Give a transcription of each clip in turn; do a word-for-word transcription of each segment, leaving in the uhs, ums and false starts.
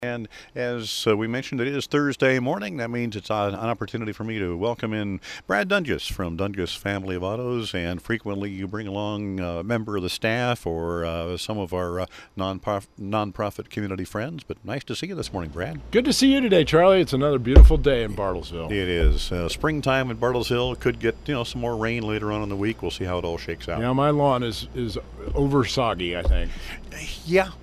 And as uh, we mentioned, it is Thursday morning. That means it's uh, an opportunity for me to welcome in Brad Dungus from Dungus Family of Autos. And frequently you bring along a member of the staff or uh, some of our uh, non-prof- non-profit community friends. But nice to see you this morning, Brad. Good to see you today, Charlie. It's another beautiful day in Bartlesville. It is. Uh, springtime in Bartlesville. Could get you know some more rain later on in the week. We'll see how it all shakes out. Yeah, my lawn is, is over soggy, I think. Yeah,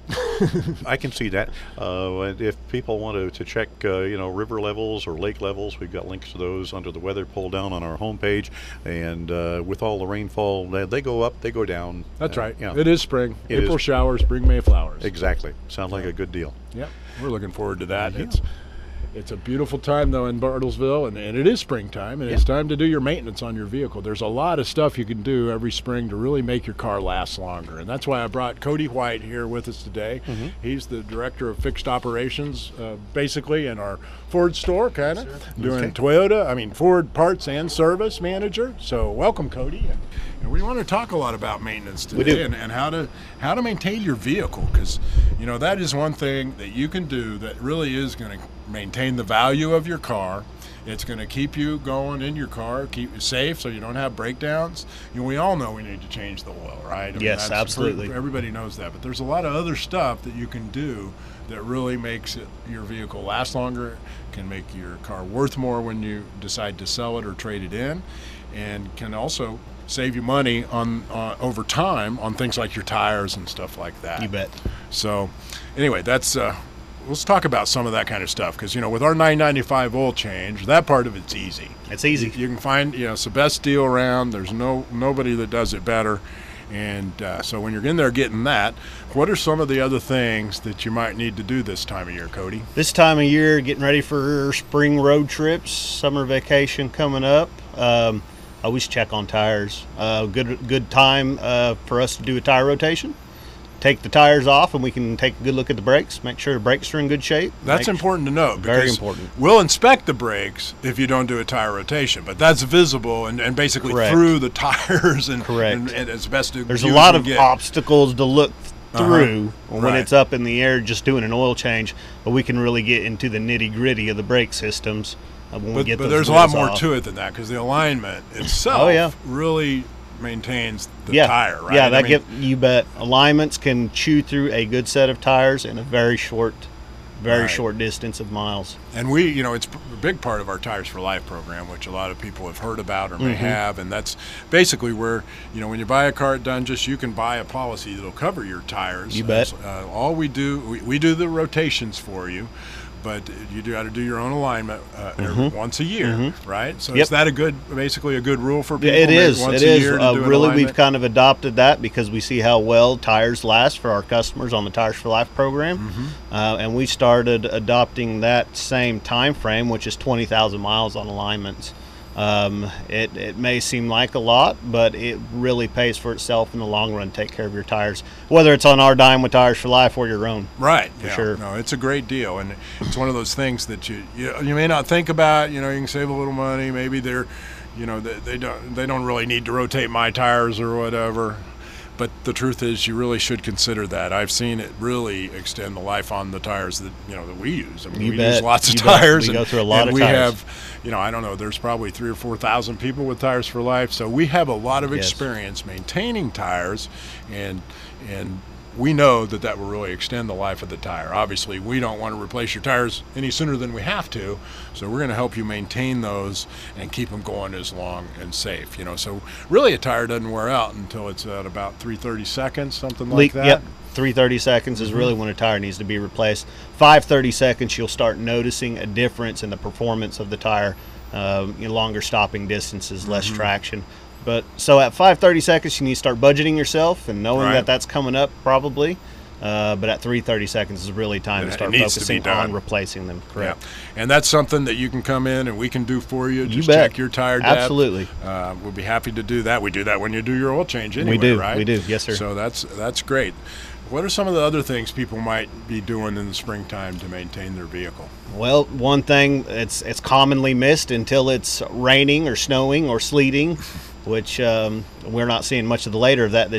I can see that. Uh, if people want to, to check, uh, you know, river levels or lake levels, we've got links to those under the weather pull down on our homepage. And uh, with all the rainfall, they, they go up, they go down. That's uh, right. Yeah. It is spring. It April is. showers, spring, May flowers. Exactly. Sounds like a good deal. Yep. We're looking forward to that. Yeah. It's it's a beautiful time, though, in Bartlesville, and, and it is springtime, and Yeah. it's time to do your maintenance on your vehicle. There's a lot of stuff you can do every spring to really make your car last longer, and that's why I brought Cody White here with us today. Mm-hmm. He's the director of fixed operations, uh, basically, in our Ford store, kind of, doing Okay. Toyota, I mean, Ford parts and service manager. So welcome, Cody. And, and we want to talk a lot about maintenance today We do. and, and how to how to maintain your vehicle, because you know that is one thing that you can do that really is going to maintain the value of your car. It's going to keep you going in your car, keep you safe so you don't have breakdowns. You know, we all know we need to change the oil, right? I mean, Yes, that's- absolutely. Everybody knows that, but there's a lot of other stuff that you can do that really makes it, your vehicle last longer, can make your car worth more when you decide to sell it or trade it in, and can also save you money on uh, over time on things like your tires and stuff like that. You bet. So, anyway, that's uh, let's talk about some of that kind of stuff, because you know, with our nine ninety-five oil change, that part of it's easy. It's easy. You can find, you know, it's the best deal around. There's no nobody that does it better. And uh, so when you're in there getting that, what are some of the other things that you might need to do this time of year, Cody? This time of year, getting ready for spring road trips, summer vacation coming up. Um, always check on tires. Uh, good good time uh, for us to do a tire rotation. Take the tires off, and we can take a good look at the brakes. Make sure the brakes are in good shape. That's Make- important to note. Very Because important. We'll inspect the brakes if you don't do a tire rotation, but that's visible and, and basically Correct. through the tires and, Correct. and, and it's best to There's a view lot as of we get. obstacles to look through when Right. it's up in the air just doing an oil change, but we can really get into the nitty gritty of the brake systems uh, when we But, get but those there's a lot wheels more off. to it than that, because the alignment itself Oh, yeah. really maintains the yeah. tire, right? Yeah, I that mean, get you bet. Alignments can chew through a good set of tires in a very short, very Right. short distance of miles. And we, you know, it's a big part of our Tires for Life program, which a lot of people have heard about or may Mm-hmm. have. And that's basically where, you know, when you buy a car at Dungus, you can buy a policy that'll cover your tires. You bet. Uh, all we do, we, we do the rotations for you, but you do got to do your own alignment uh, every, once a year, right? So Mm-hmm. Yep. is that a good, basically a good rule for people? It maybe is. Once It a is. year to Uh, do an really, we've alignment? kind of adopted that because we see how well tires last for our customers on the Tires for Life program, Mm-hmm. uh, and we started adopting that same time frame, which is twenty thousand miles on alignments. Um, it, it may seem like a lot, but it really pays for itself in the long run. Take care of your tires, whether it's on our dime with Tires for Life or your own. Right, For yeah. sure. No, it's a great deal, and it's one of those things that you, you you may not think about. You know, you can save a little money. Maybe they're, you know, they, they don't they don't really need to rotate my tires or whatever. But the truth is, you really should consider that. I've seen it really extend the life on the tires that you know that we use. I mean, You we bet. use lots of You bet. tires. We and, go through a lot and of we tires. have, you know, I don't know. There's probably three or four thousand people with Tires for Life, so we have a lot of Yes. experience maintaining tires, and and we know that that will really extend the life of the tire. Obviously, we don't want to replace your tires any sooner than we have to, so we're going to help you maintain those and keep them going as long and safe. You know, so really a tire doesn't wear out until it's at about three hundred thirty seconds, something like Leak, that. yep. three hundred thirty seconds is really when a tire needs to be replaced. five hundred thirty seconds, you'll start noticing a difference in the performance of the tire. Um, you know, longer stopping distances, less traction. But so at five hundred thirty seconds, you need to start budgeting yourself and knowing Right. that that's coming up probably. Uh, but at three hundred thirty seconds is really time It- to it start needs to be focusing done. on replacing them. Correct. Yeah. And that's something that you can come in and we can do for you. You Just bet. check your tire depth. Absolutely. Uh, we'll be happy to do that. We do that when you do your oil change anyway, do. right? We do. Yes, sir. So that's that's great. What are some of the other things people might be doing in the springtime to maintain their vehicle? Well, one thing it's it's commonly missed until it's raining or snowing or sleeting, which um, we're not seeing much of the later of that this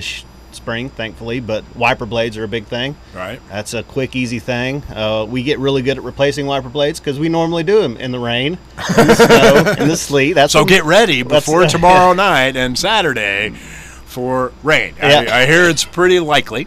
spring, thankfully, but wiper blades are a big thing. Right. That's a quick, easy thing. Uh, we get really good at replacing wiper blades because we normally do them in the rain, in the snow, in the sleet. That's So what- get ready that's- before tomorrow night and Saturday for rain. Yeah. I, I hear it's pretty likely.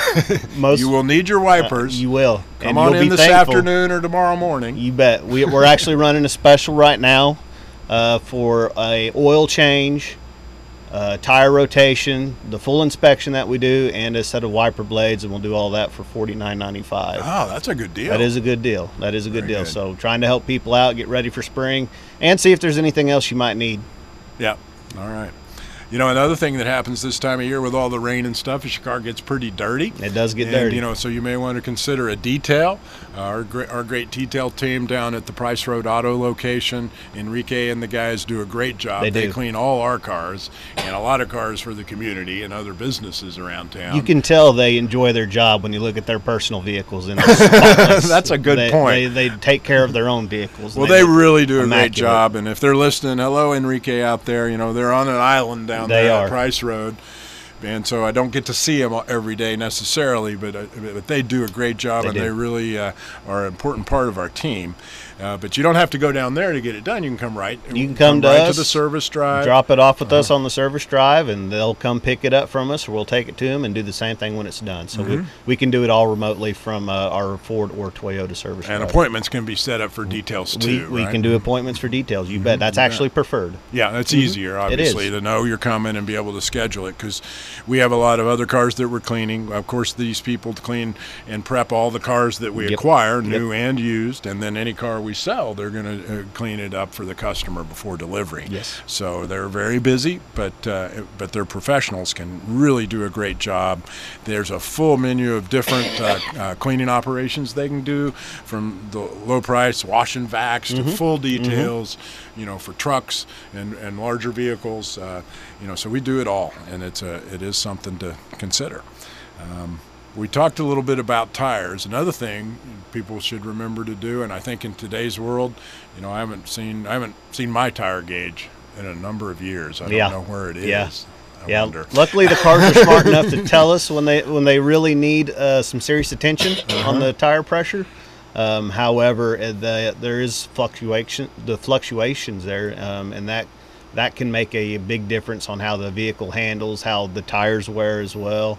Most You will need your wipers. Uh, you will. Come And on you'll in be this thankful. afternoon or tomorrow morning. You bet. We, we're actually running a special right now uh, for a oil change, uh, tire rotation, the full inspection that we do, and a set of wiper blades, and we'll do all that for forty-nine ninety-five. Oh, that's a good deal. That is a good deal. That is a good Very deal. good. So trying to help people out, get ready for spring, and see if there's anything else you might need. Yeah. All right. You know, another thing that happens this time of year with all the rain and stuff is your car gets pretty dirty. It does get and, dirty. You know, so you may want to consider a detail. Uh, our great, our great detail team down at the Price Road Auto location, Enrique and the guys do a great job. They do. clean all our cars and a lot of cars for the community and other businesses around town. You can tell they enjoy their job when you look at their personal vehicles. In the spotless. That's a good They- point. They, they take care of their own vehicles. Well, they look really do a great immaculate. job, and if they're listening, hello, Enrique out there. You know, they're on an island down They there are. at Price Road, and so I don't get to see them every day necessarily, but uh, but they do a great job, They and do. they really uh, are an important part of our team. Uh, but you don't have to go down there to get it done. You can come right. You can come to right us, to the service drive. Drop it off with Uh-huh. us on the service drive, and they'll come pick it up from us, or we'll take it to them and do the same thing when it's done. So Mm-hmm. we, we can do it all remotely from uh, our Ford or Toyota service And drive. appointments can be set up for details we, too. we right? Mm-hmm. can do appointments for details. You bet. That's You bet. actually preferred. Yeah, that's easier, obviously, is. to know you're coming and be able to schedule it, because we have a lot of other cars that we're cleaning. Of course, these people clean and prep all the cars that we Yep. acquire, new and used, and then any car we sell, they're going to uh, clean it up for the customer before delivery. Yes. So they're very busy, but uh, but they're professionals, can really do a great job. There's a full menu of different uh, uh, cleaning operations they can do, from the low price wash and vacs to full details, you know, for trucks and, and larger vehicles. Uh, you know, so we do it all, and it's a it is something to consider. Um, we talked a little bit about tires. Another thing people should remember to do, and I think in today's world, you know, I haven't seen I haven't seen my tire gauge in a number of years. I don't Yeah. know where it is. Yeah. I Yeah. wonder. Luckily, the cars are smart enough to tell us when they when they really need uh, some serious attention Uh-huh. on the tire pressure. Um, however, uh, the, there is fluctuation, the fluctuations there, um, and that that can make a big difference on how the vehicle handles, how the tires wear as well.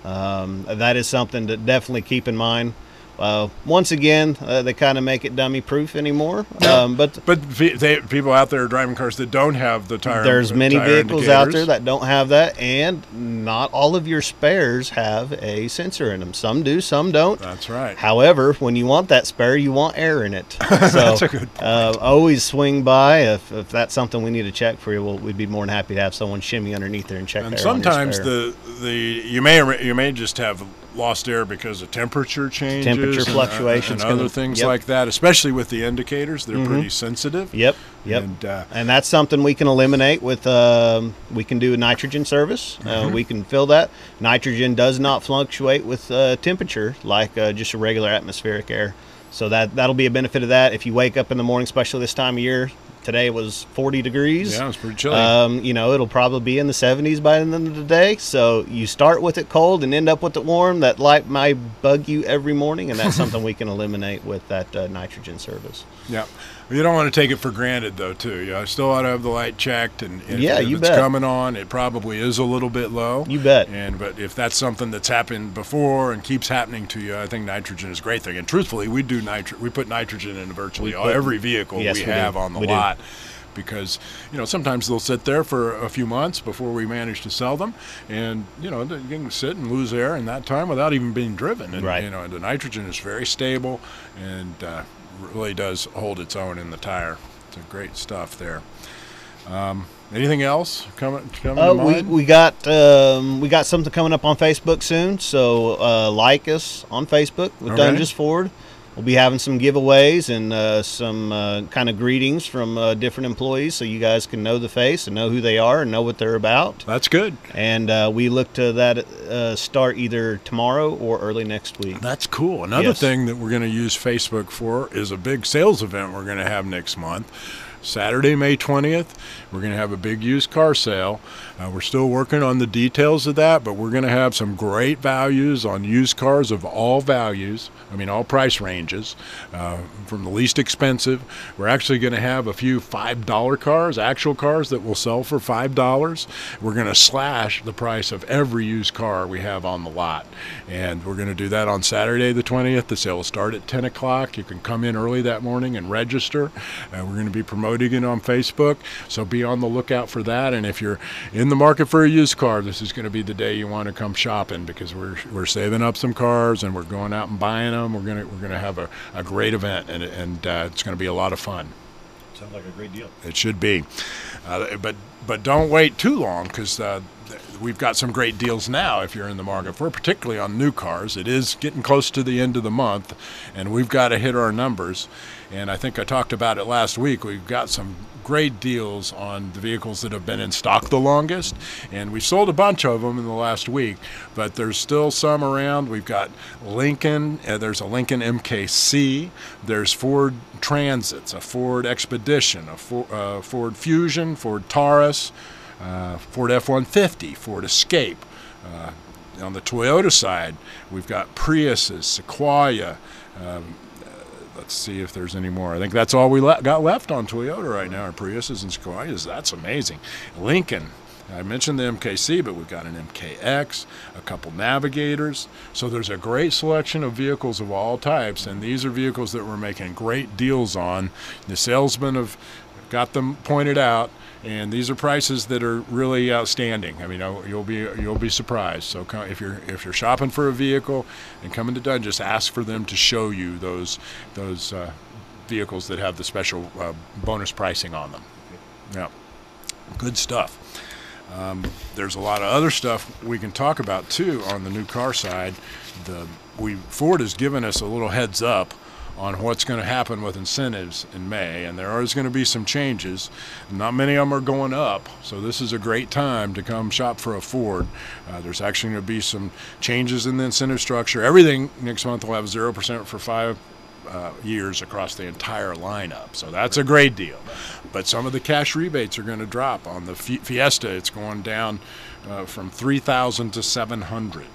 Um, that is something to definitely keep in mind. Uh, once again, uh, they kind of make it dummy proof anymore. Um, but But ve- they, people out there driving cars that don't have the tire. there's many tire vehicles out there indicators. that don't have that, and not all of your spares have a sensor in them. Some do, some don't. That's right. However, when you want that spare, you want air in it. So That's a good point. Uh, always swing by if, if that's something we need to check for you. We'll, we'd be more than happy to have someone shimmy underneath there and check. And the air on your sometimes spare. the the you may or may- you may just have lost air because of temperature changes, Temperature and, uh, fluctuations and other gonna- things yep. like that. Especially with the indicators, they're Mhm. pretty sensitive. Yep, yep. And, uh, And that's something we can eliminate with, um, we can do a nitrogen service. Uh, Mm-hmm. we can fill that. Nitrogen does not fluctuate with uh, temperature like uh, just a regular atmospheric air. So that, that'll be a benefit of that. If you wake up in the morning, especially this time of year, today it was forty degrees. Yeah, it's pretty chilly. Um, you know, it'll probably be in the seventies by the end of the day. So you start with it cold and end up with it warm. That light might bug you every morning, and that's something we can eliminate with that uh, nitrogen service. Yeah. You don't want to take it for granted, though, too. You know, I still ought to have the light checked, and, and Yeah, if you it's bet. coming on, it probably is a little bit low. You bet. And but if that's something that's happened before and keeps happening to you, I think nitrogen is a great thing. And truthfully, we do nitro- we put nitrogen in virtually We all, put- every vehicle Yes, we we do. have on the We do. lot. Because, you know, sometimes they'll sit there for a few months before we manage to sell them, and you know they can sit and lose air in that time without even being driven. And Right. you know the nitrogen is very stable and uh, really does hold its own in the tire. It's a great stuff there. Um, anything else coming coming Uh, to we mind? we got um, we got something coming up on Facebook soon, so uh, like us on Facebook with Okay. Dunges Ford. We'll be having some giveaways and uh, some uh, kind of greetings from uh, different employees, so you guys can know the face and know who they are and know what they're about. That's good. And uh, we look to that uh, start either tomorrow or early next week. That's cool. Another Yes. thing that we're going to use Facebook for is a big sales event we're going to have next month. Saturday, May twentieth, we're going to have a big used car sale. Uh, we're still working on the details of that, but we're going to have some great values on used cars of all values. I mean, all price ranges, uh, from the least expensive. We're actually going to have a few five dollar cars, actual cars that will sell for five dollars. We're going to slash the price of every used car we have on the lot. And we're going to do that on Saturday the twentieth. The sale will start at ten o'clock. You can come in early that morning and register. Uh, we're going to be promoting it on Facebook, so be on the lookout for that. And if you're in the market for a used car, this is going to be the day you want to come shopping, because we're we're saving up some cars and we're going out and buying them. We're gonna we're gonna have a, a great event, and and uh, it's going to be a lot of fun. Sounds like a great deal. It should be, uh, but but don't wait too long, because uh, we've got some great deals now if you're in the market for, particularly on new cars. It is getting close to the end of the month, and we've got to hit our numbers. And I think I talked about it last week. We've got some great deals on the vehicles that have been in stock the longest, and we've sold a bunch of them in the last week, but there's still some around. We've got Lincoln, uh, there's a Lincoln M K C, there's Ford Transits, a Ford Expedition, a For, uh, Ford Fusion, Ford Taurus, uh, Ford F one fifty, Ford Escape. Uh, on the Toyota side, we've got Priuses, Sequoia. Um, Let's see if there's any more. I think that's all we le- got left on Toyota right now, are Priuses and Sequoias. That's amazing. Lincoln, I mentioned the M K C, but we've got an M K X, a couple Navigators. So there's a great selection of vehicles of all types, and these are vehicles that we're making great deals on. The salesmen have got them pointed out, and these are prices that are really outstanding. I mean, you'll be you'll be surprised. So if you're if you're shopping for a vehicle and coming to Dunn, ask for them to show you those those uh, vehicles that have the special uh, bonus pricing on them. Yeah, good stuff. Um, there's a lot of other stuff we can talk about too on the new car side. The we Ford has given us a little heads up on what's going to happen with incentives in May, and there is going to be some changes. Not many of them are going up, so this is a great time to come shop for a Ford. Uh, there's actually going to be some changes in the incentive structure. Everything next month will have zero percent for five uh, years across the entire lineup, so that's a great deal. But some of the cash rebates are going to drop. On the Fiesta, it's going down uh, from three thousand dollars to seven hundred dollars.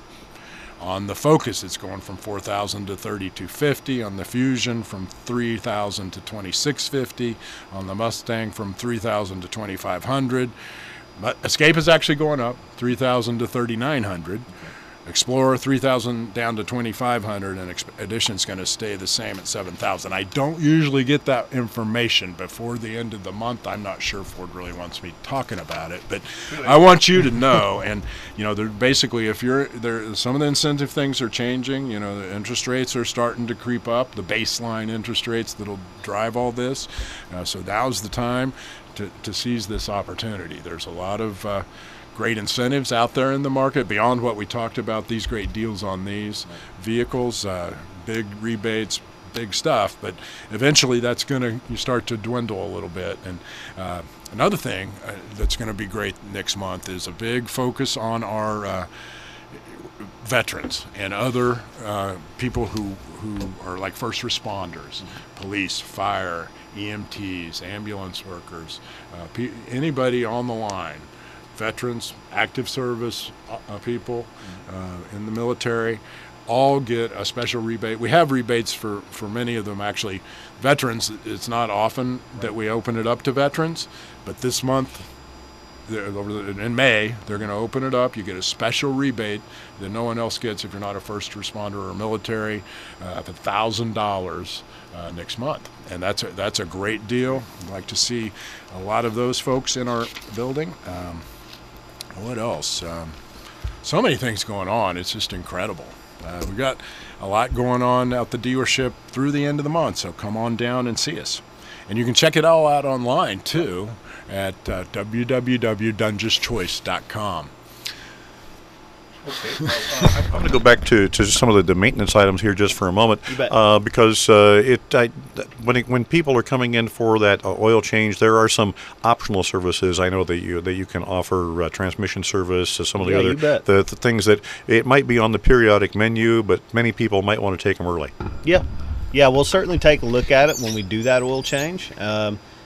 On the Focus, it's going from four thousand dollars to thirty-two fifty. On the Fusion, from three thousand dollars to twenty-six fifty. On the Mustang, from three thousand dollars to twenty-five hundred dollars. But Escape is actually going up, three thousand dollars to thirty-nine hundred dollars. Explorer, three thousand dollars down to twenty-five hundred dollars, and Edition's going to stay the same at seven thousand dollars. I don't usually get that information before the end of the month. I'm not sure Ford really wants me talking about it, but I want you to know. And you know, they're basically, if you're there, some of the incentive things are changing. You know, the interest rates are starting to creep up, the baseline interest rates that'll drive all this. Uh, so now's the time to, to seize this opportunity. There's a lot of uh, great incentives out there in the market beyond what we talked about, these great deals on these vehicles, uh, big rebates, big stuff, but eventually that's going to you start to dwindle a little bit. And uh, another thing uh, that's going to be great next month is a big focus on our uh, veterans and other uh, people who, who are like first responders, police, fire, E M Ts, ambulance workers, uh, pe- anybody on the line. Veterans, active service uh, people uh, in the military, all get a special rebate. We have rebates for, for many of them, actually. Veterans, it's not often that we open it up to veterans, but this month, in May, they're going to open it up. You get a special rebate that no one else gets if you're not a first responder or military, uh, of one thousand dollars uh, next month. And that's a, that's a great deal. I'd like to see a lot of those folks in our building. Um, What else? Um, so many things going on. It's just incredible. Uh, we've got a lot going on at the dealership through the end of the month, so come on down and see us. And you can check it all out online, too, at uh, w w w dot dungeous choice dot com. Okay. uh, I'm going to go back to, to some of the, the maintenance items here just for a moment, You bet. uh, because uh, it I, when it, when people are coming in for that uh, oil change, there are some optional services. I know that you that you can offer uh, transmission service, uh, some of the Yeah, other you bet. the, the things that it might be on the periodic menu, but many people might want to take them early. Yeah, yeah, we'll certainly take a look at it when we do that oil change. Um,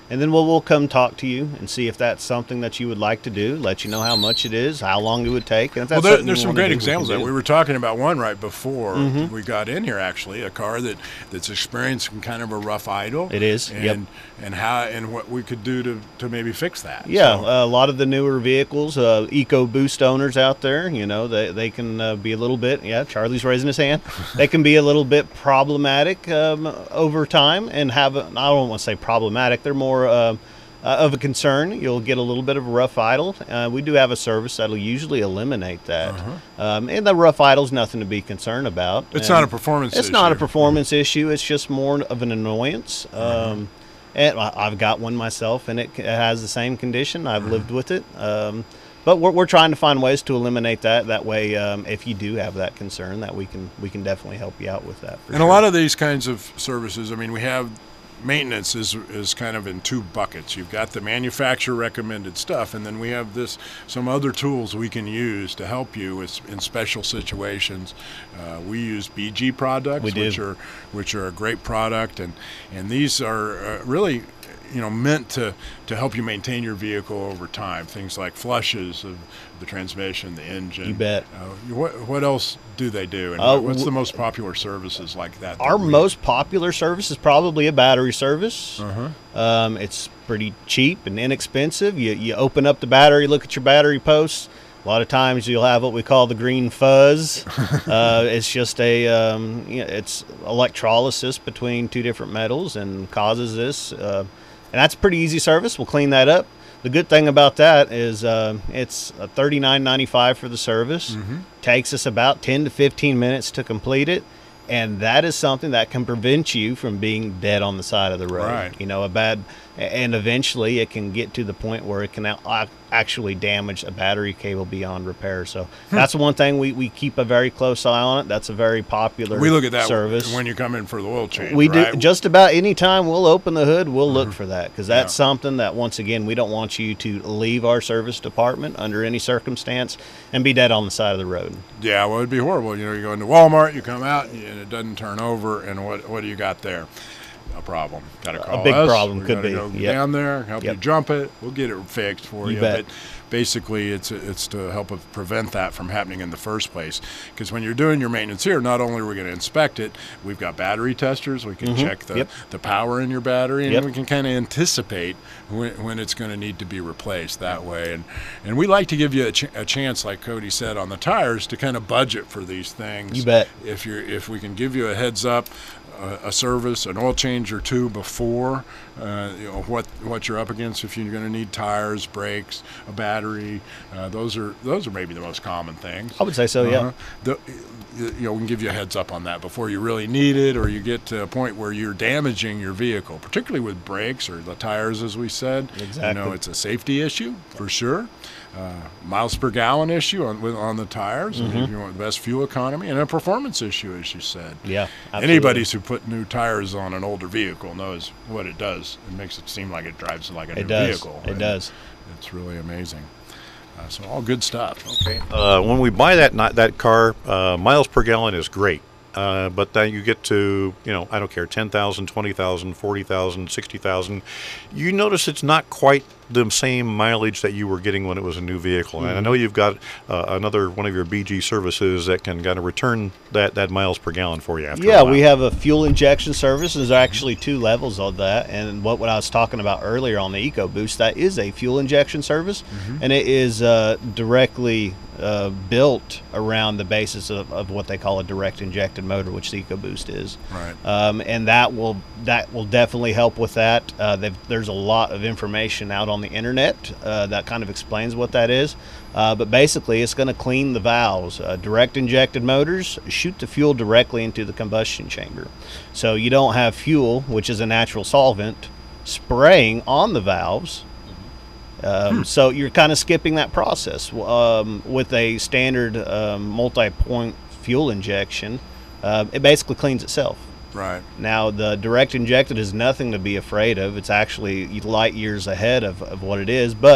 And then we'll, we'll come talk to you and see if that's something that you would like to do, let you know how much it is, how long it would take. And if that's well, there, something there's you some wanna great do, examples we of can that. do. We were talking about one right before Mhm. we got in here, actually, a car that, that's experiencing kind of a rough idle. It is, And, yep. and, how, and what we could do to, to maybe fix that. Yeah, So, uh, a lot of the newer vehicles, uh, EcoBoost owners out there, you know, they, they can uh, be a little bit, yeah, Charlie's raising his hand. They can be a little bit problematic um, over time and have, a, I don't want to say problematic, they're more uh, uh, of a concern. You'll get a little bit of a rough idle. Uh, we do have a service that'll usually eliminate that. Uh-huh. Um, and the rough idle's nothing to be concerned about. It's And not a performance It's issue. not a performance issue. It's just more of an annoyance. Um, and I- I've got one myself, and it c- has the same condition. I've lived with it. Um, but we're, we're trying to find ways to eliminate that. That way, um, if you do have that concern, that we can we can definitely help you out with that. For And sure. a lot of these kinds of services, I mean, we have maintenance is is kind of in two buckets. You've got the manufacturer recommended stuff, and then we have this some other tools we can use to help you with, in special situations. Uh, we use B G products, We do. which are which are a great product, and and these are uh, really, you know, meant to to help you maintain your vehicle over time. Things like flushes of the transmission, the engine. You bet. Uh, what what else do they do? And Uh, what- what's w- the most popular services like that? that Our we- most popular service is probably a battery service. Uh-huh. Um, it's pretty cheap and inexpensive. You, you open up the battery, look at your battery posts. A lot of times you'll have what we call the green fuzz. uh, it's just a, um, you know, it's electrolysis between two different metals and causes this. Uh, and that's a pretty easy service. We'll clean that up. The good thing about that is uh, it's a thirty-nine ninety-five for the service. Mm-hmm. Takes us about ten to fifteen minutes to complete it. And that is something that can prevent you from being dead on the side of the road. Right. You know, a bad, and eventually it can get to the point where it can a- actually damage a battery cable beyond repair. So that's one thing we, we keep a very close eye on it. That's a very popular We look at that service. when you come in for the oil change. We right? do just about any time we'll open the hood, we'll look for that because that's Yeah. something that once again we don't want you to leave our service department under any circumstance and be dead on the side of the road. Yeah, well, it'd be horrible. You know, you go into Walmart, you come out, and it doesn't turn over, and what what do you got there? A problem. Got to call big us. problem, We could gotta be. Go Yep. down there, help you Yep. jump it. We'll get it fixed for You you. bet. But basically, it's it's to help us prevent that from happening in the first place. Because when you're doing your maintenance here, not only are we going to inspect it, we've got battery testers. We can Mhm. check the, Yep. the power in your battery, and Yep. we can kind of anticipate when, when it's going to need to be replaced that way. And and we like to give you a, ch- a chance, like Cody said, on the tires to kind of budget for these things. You bet. If you're if we can give you a heads up, uh, a service, an oil change or two before, uh, you know what what you're up against. If you're going to need tires, brakes, a battery, uh, those are those are maybe the most common things. I would say so, yeah. Uh-huh. The, you know, we can give you a heads up on that before you really need it, or you get to a point where you're damaging your vehicle, particularly with brakes or the tires, as we said. Exactly. You know, it's a safety issue for sure. Uh, miles per gallon issue on with, on the tires, Mm-hmm. if you want the best fuel economy, and a performance issue, as you said. Yeah, absolutely. Anybody who put new tires on an older vehicle knows what it does. It makes it seem like it drives like a new It does. vehicle. It and does. It's really amazing. Uh, so all good stuff. Okay. Uh, when we buy that not that car, uh, miles per gallon is great. Uh, but then you get to, you know, I don't care, ten thousand, twenty thousand, forty thousand, sixty thousand. You notice it's not quite the same mileage that you were getting when it was a new vehicle. And I know you've got uh, another one of your B G services that can kind of return that, that miles per gallon for you after Yeah, a while. we have a fuel injection service. There's actually two levels of that. And what, what I was talking about earlier on the EcoBoost, that is a fuel injection service. And it is uh, directly uh, built around the basis of, of what they call a direct injected motor, which the EcoBoost is. Right. Um, and that will that will definitely help with that. Uh, they've- there's a lot of information out on the internet uh, that kind of explains what that is. Uh, but basically, it's going to clean the valves. Uh, direct injected motors shoot the fuel directly into the combustion chamber, so you don't have fuel, which is a natural solvent, spraying on the valves. Um, so you're kind of skipping that process. Um, with a standard um, multi-point fuel injection, uh, it basically cleans itself. Right. Now, the direct injected is nothing to be afraid of. It's actually light years ahead of, of what it is, but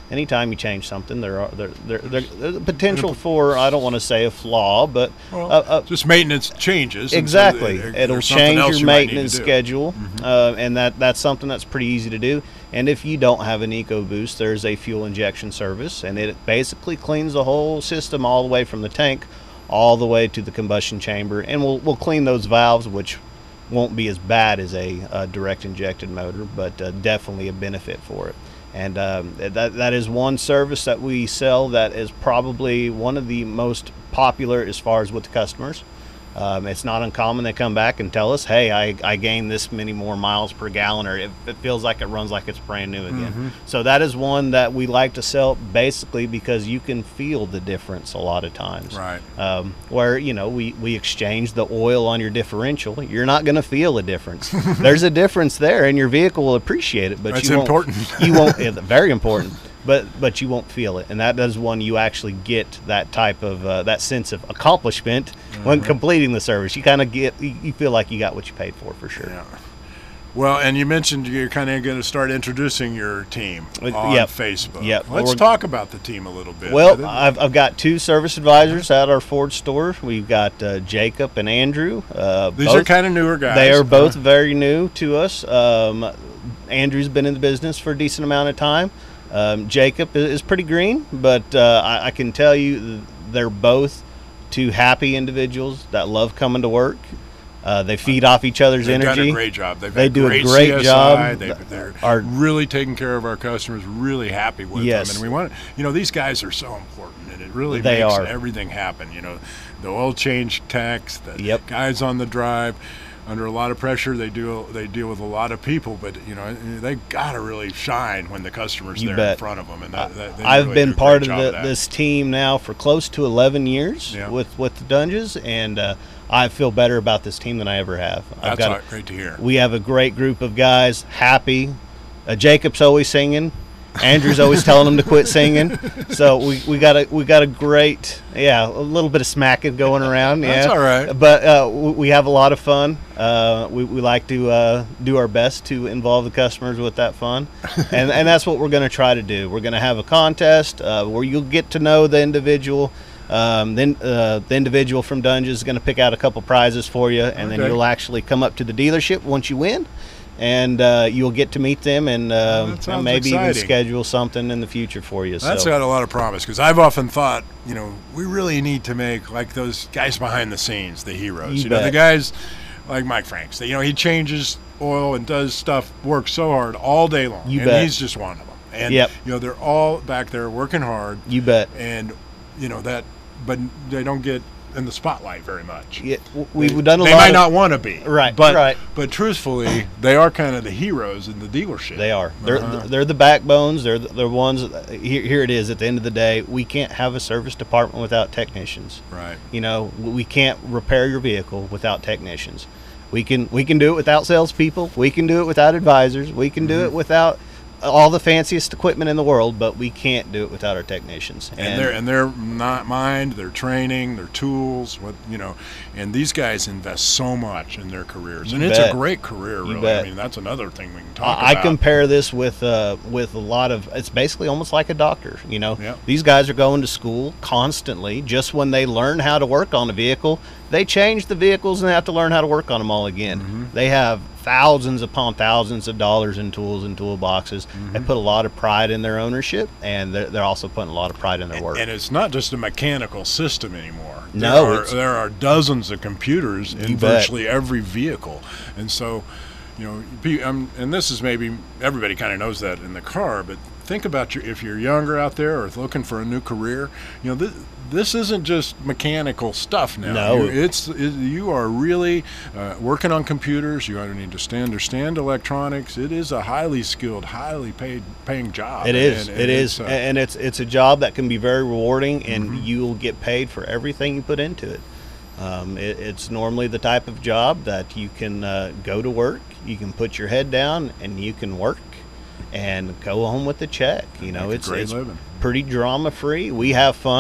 anytime you change something, there are there, there, there, there's a potential for, I don't want to say a flaw, but Well, uh, uh, just maintenance changes. and so exactly. there- It'll there's something change else your you might need to maintenance do. schedule, uh, and that that's something that's pretty easy to do. And if you don't have an EcoBoost, there's a fuel injection service, and it basically cleans the whole system all the way from the tank all the way to the combustion chamber, and we'll we'll clean those valves, which won't be as bad as a, uh direct injected motor, but uh, definitely a benefit for it. And um, that that is one service that we sell that is probably one of the most popular as far as with the customers. Um, it's not uncommon they come back and tell us, hey, I, I gained this many more miles per gallon, or it, it feels like it runs like it's brand new again. Mm-hmm. So that is one that we like to sell basically because you can feel the difference a lot of times. Right. Um, where, you know, we, we exchange the oil on your differential, you're not going to feel a difference. There's a difference there, and your vehicle will appreciate it, but That's you won't, important. you won't, yeah, very important. But but you won't feel it, and that is one you actually get that type of uh, that sense of accomplishment when completing the service. You kind of get you, you feel like you got what you paid for for sure. Yeah. Well, and you mentioned you're kind of going to start introducing your team Uh, on yep. Facebook. Yep. Let's We're- talk about the team a little bit. Well, But it- I've, I've got two service advisors at our Ford store. We've got uh, Jacob and Andrew. Uh, these both, are kind of newer guys. They are both huh? very new to us. Um, Andrew's been in the business for a decent amount of time. Um, Jacob is, is pretty green, but uh, I, I can tell you they're both two happy individuals that love coming to work. Uh, they feed off each other's They've energy. done a great job. They've They had do a great, great C S I. job. They've, they're Our- really taking care of our customers. Really happy with Yes. them, and we want you know these guys are so important, and it really They makes are. everything happen. You know, the oil change techs, the Yep. guys on the drive. Under a lot of pressure, they do. They deal with a lot of people, but you know they got to really shine when the customer's You there bet. in front of them. And that, that, they I've really been do a part great of job the, that. this team now for close to eleven years Yeah. with, with the Dunges, and uh, I feel better about this team than I ever have. I've That's got all- a- great to hear. We have a great group of guys, happy. Uh, Jacob's always singing. Andrew's always telling them to quit singing. So we, we got a we got a great yeah a little bit of smacking going around. Yeah, That's all right. But uh, we, we have a lot of fun. Uh, we, we like to uh, do our best to involve the customers with that fun, and and that's what we're going to try to do. We're going to have a contest uh, where you'll get to know the individual. Um, then uh, the individual from Dunges is going to pick out a couple prizes for you, and then Okay. you'll actually come up to the dealership once you win. And uh, you'll get to meet them, and, uh, that sounds and maybe even exciting. schedule something in the future for you. That's so got a lot of promise because I've often thought, you know, we really need to make like those guys behind the scenes, the heroes. You You, know, the bet. guys like Mike Franks. That, you know, he changes oil and does stuff, works so hard all day long, You and bet. he's just one of them. And Yep. you know, they're all back there working hard, you bet. and you know that, but they don't get in the spotlight very much. Yeah, w- we've done a They lot. might of, not want to be, Right, But right. but truthfully, they are kind of the heroes in the dealership. They are. They're Uh-huh. they're the backbones. They're the, they're ones. That, here here it is. At the end of the day, we can't have a service department without technicians. Right. You know, we can't repair your vehicle without technicians. We can we can do it without salespeople. We can do it without advisors. We can do it without all the fanciest equipment in the world, but we can't do it without our technicians. and their and their not mind, their training, their tools, what you know, and these guys invest so much in their careers, You and it's bet. a great career. You Really, bet. I mean, that's another thing we can talk I, I about. compare this with uh, with a lot of. It's basically almost like a doctor. You know, Yep. these guys are going to school constantly. Just when they learn how to work on a vehicle, they change the vehicles and they have to learn how to work on them all again. Mm-hmm. They have thousands upon thousands of dollars in tools and toolboxes. Mm-hmm. They put a lot of pride in their ownership, and they're, they're also putting a lot of pride in their work. And it's not just a mechanical system anymore. No, there are, it's- there are dozens of computers in You bet. virtually every vehicle, and so, you know, pe- um, and this is maybe everybody kind of knows that in the car, but think about your if you're younger out there or looking for a new career, you know, this, this isn't just mechanical stuff now. No. You- it's it, you are really uh, working on computers. You need to stand, understand electronics. It is a highly skilled, highly paid paying job. It is. And- it and is, it's, uh, and it's it's a job that can be very rewarding, and Mm-hmm. you'll get paid for everything you put into it. Um, it it's normally the type of job that you can uh, go to work, you can put your head down, and you can work, and go home with a check. You know, Make a it's great it's living. pretty drama free. We have fun.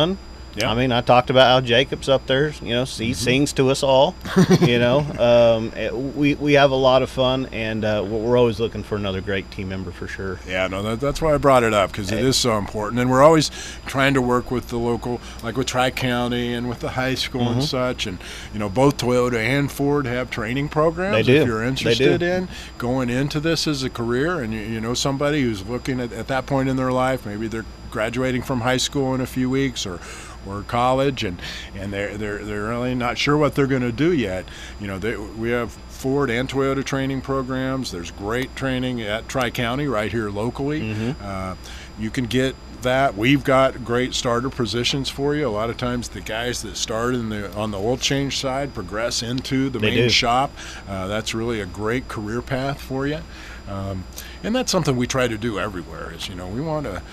Yeah. I mean, I talked about how Jacob's up there. You know, he mm-hmm. sings to us all. You know, um, it, we we have a lot of fun, and uh, we're always looking for another great team member for sure. Yeah, no, that, that's why I brought it up, because it is so important, and we're always trying to work with the local, like with Tri-County and with the high school mm-hmm. and such. And you know, both Toyota and Ford have training programs. They do. If you're interested in going into this as a career, and you, you know somebody who's looking at at that point in their life, maybe they're graduating from high school in a few weeks, or or college, and and they're they're they're really not sure what they're going to do yet. You know, they, we have Ford and Toyota training programs. There's great training at Tri-County right here locally. Mm-hmm. Uh, you can get that. We've got great starter positions for you. A lot of times the guys that start in the on the oil change side progress into the they main do. shop. Uh, that's really a great career path for you, um, and that's something we try to do everywhere. Is you know we want to.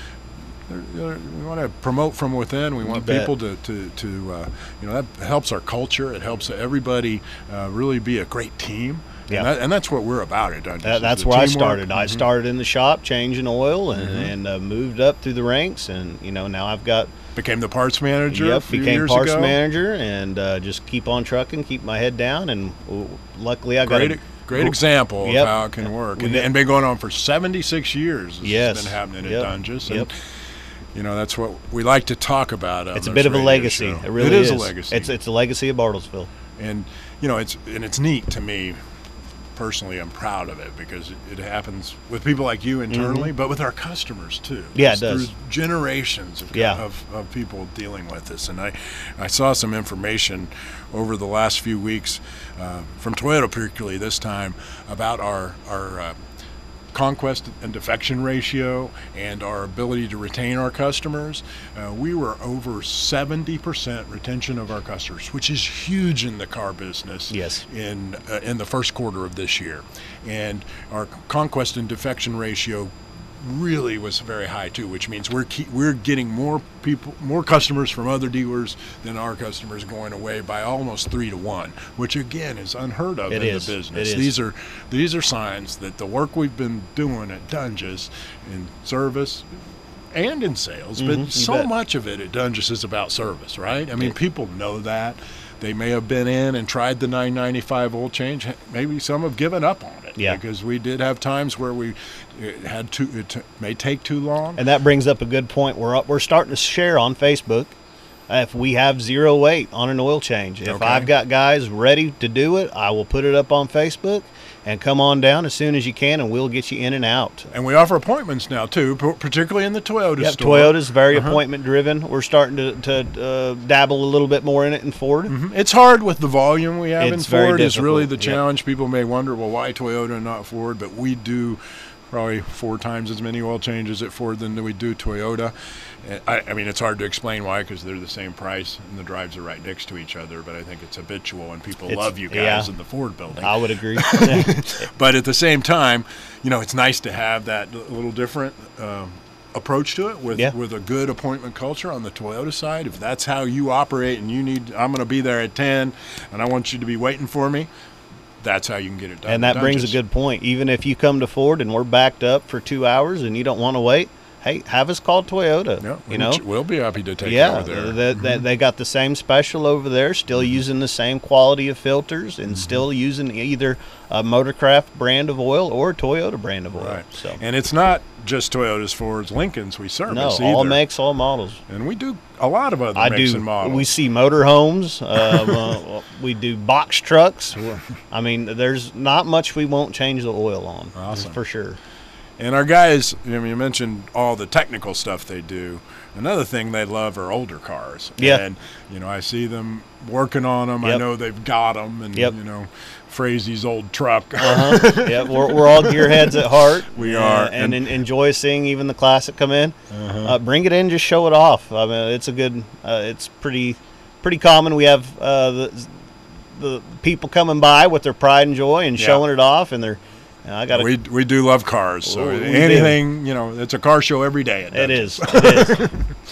We want to promote from within. We want people to, to, to uh, you know, that helps our culture. It helps everybody uh, really be a great team. Yeah. And, that, and that's what we're about at Dungeons. That, that's where I started. Mm-hmm. I started in the shop changing oil and, mm-hmm. and uh, moved up through the ranks. And, you know, now I've got. Became the parts manager. Yep, a few became years parts ago. manager and uh, just keep on trucking, keep my head down. And uh, luckily I got great, a great example yep. of how it can work. And, and been going on for seventy-six years. This yes. has been happening yep. at Dungeons. And, yep. You know, that's what we like to talk about. It's a bit of a legacy. Show. It really it is, is a legacy. It's it's a legacy of Bartlesville. And you know, it's and it's neat to me personally. I'm proud of it because it, it happens with people like you internally, mm-hmm. but with our customers too. Yeah, it's it does. Through generations of, yeah. of of people dealing with this. And I, I saw some information over the last few weeks uh, from Toyota, particularly this time, about our our. Uh, conquest and defection ratio and our ability to retain our customers. Uh, we were over seventy percent retention of our customers, which is huge in the car business. Yes. In uh, in the first quarter of this year, and our conquest and defection ratio really was very high too, which means we're keep, we're getting more people, more customers from other dealers than our customers going away by almost three to one, which again is unheard of it in is. the business. It is. These are these are signs that the work we've been doing at Dungeons in service and in sales, mm-hmm, but so bet. much of it at Dungeons is about service, right? I mean, people know that. They may have been in and tried the nine ninety-five oil change. Maybe some have given up on it. Yeah. Because we did have times where we it had too. It t- may take too long. And that brings up a good point. We're up, we're starting to share on Facebook. If we have zero wait on an oil change, if okay. I've got guys ready to do it, I will put it up on Facebook. And come on down as soon as you can, and we'll get you in and out. And we offer appointments now, too, particularly in the Toyota yep, store. Toyota's very uh-huh. appointment-driven. We're starting to, to uh, dabble a little bit more in it in Ford. Mm-hmm. It's hard with the volume we have it's in Ford. Very is really the yep. challenge. People may wonder, well, why Toyota and not Ford? But we do probably four times as many oil changes at Ford than we do Toyota. I, I mean, it's hard to explain why because they're the same price and the drives are right next to each other, but I think it's habitual and people it's, love you guys yeah, in the Ford building. I would agree. But at the same time, you know, it's nice to have that little different um, approach to it with, yeah. with a good appointment culture on the Toyota side. If that's how you operate and you need, I'm going to be there at ten and I want you to be waiting for me, that's how you can get it done. And that brings a good point. Even if you come to Ford and we're backed up for two hours and you don't want to wait, hey, have us call Toyota. Yeah, you know, we'll be happy to take yeah, you over there. They, they, they got the same special over there, still mm-hmm. using the same quality of filters, and mm-hmm. still using either a Motorcraft brand of oil or a Toyota brand of oil. Right. So, and it's not just Toyotas, Fords, Lincolns we service no, either. all makes, all models. And we do a lot of other I makes do. and models. We see motorhomes. uh, we do box trucks. I mean, there's not much we won't change the oil on. Awesome. For sure. And our guys, I mean, you mentioned all the technical stuff they do. Another thing they love are older cars. Yeah. And, you know, I see them working on them. Yep. I know they've got them. And, yep. you know, Frazy's old truck. Uh-huh. Yeah, we're, we're all gearheads at heart. We uh, are. And, and and enjoy seeing even the classic come in. Uh-huh. Uh, bring it in, just show it off. I mean, it's a good, uh, it's pretty pretty common. We have uh, the, the people coming by with their pride and joy and yeah. showing it off, and they're, I got we we do love cars, so we anything do. you know, it's a car show every day. At it is. It is.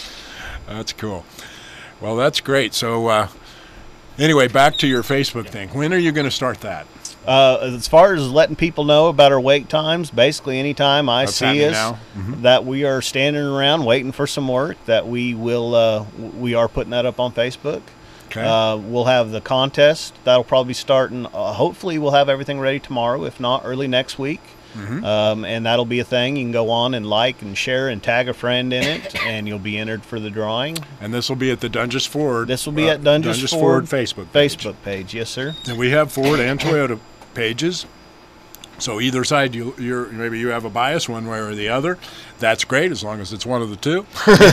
That's cool. Well, that's great. So, uh, anyway, back to your Facebook thing. When are you going to start that? Uh, as far as letting people know about our wait times, basically anytime I That's see happening us now. Mhm. that we are standing around waiting for some work, that we will uh, we are putting that up on Facebook. Okay. Uh, we'll have the contest that'll probably be starting. Uh, hopefully, we'll have everything ready tomorrow, if not early next week. Mhm. Um, and that'll be a thing. You can go on and like and share and tag a friend in it, and you'll be entered for the drawing. And this will be at the Dunges Ford. This will be at Dunges Ford, Ford Facebook page. Facebook page. Yes, sir. And we have Ford and Toyota pages. So either side, you you're maybe you have a bias one way or the other. That's great as long as it's one of the two.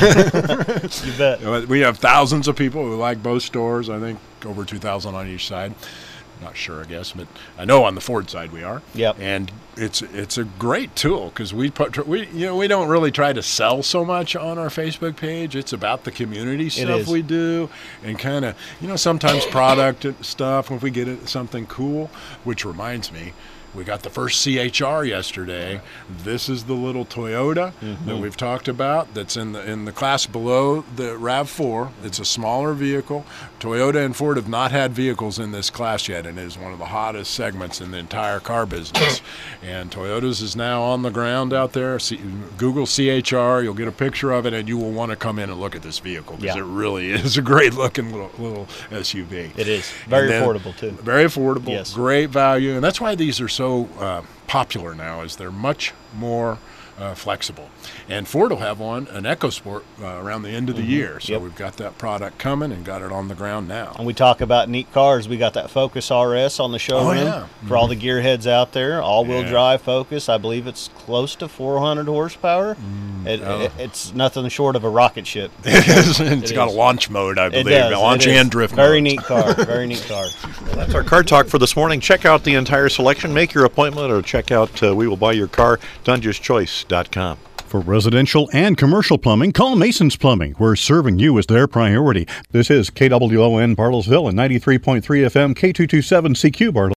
You bet. We have thousands of people who like both stores. I think over two thousand on each side. Not sure, I guess, but I know on the Ford side we are. Yep. And it's it's a great tool because we put we you know we don't really try to sell so much on our Facebook page. It's about the community stuff is. we do, and kind of you know sometimes product stuff if we get it, something cool. Which reminds me, we got the first C H R yesterday. This is the little Toyota Mm-hmm. that we've talked about. That's in the in the class below the RAV four. It's a smaller vehicle. Toyota and Ford have not had vehicles in this class yet, and it is one of the hottest segments in the entire car business. And Toyota's is now on the ground out there. See, Google C H R. You'll get a picture of it, and you will want to come in and look at this vehicle because Yeah. it really is a great looking little little S U V. It is very And then- affordable too. Very affordable, Yes. great value, and that's why these are so uh, popular now. Is they're much more uh, flexible. And Ford will have one, an EcoSport, uh, around the end of the year. So Yep. we've got that product coming and got it on the ground now. And we talk about neat cars. We got that Focus R S on the showroom yeah. for all the gearheads out there. All-wheel Yeah. drive Focus. I believe it's close to four hundred horsepower. It, oh. it- it's nothing short of a rocket ship. It is. It's It got is. a launch mode, I It believe. does. Launch it is. and drift Very modes. neat car. Very neat car. That's our car talk for this morning. Check out the entire selection. Make your appointment or check out uh, We Will Buy Your Car, Dunges Choice dot com. For residential and commercial plumbing, call Mason's Plumbing. We're serving you as their priority. This is K W O N Bartlesville and ninety-three point three F M K two twenty-seven C Q Bartlesville.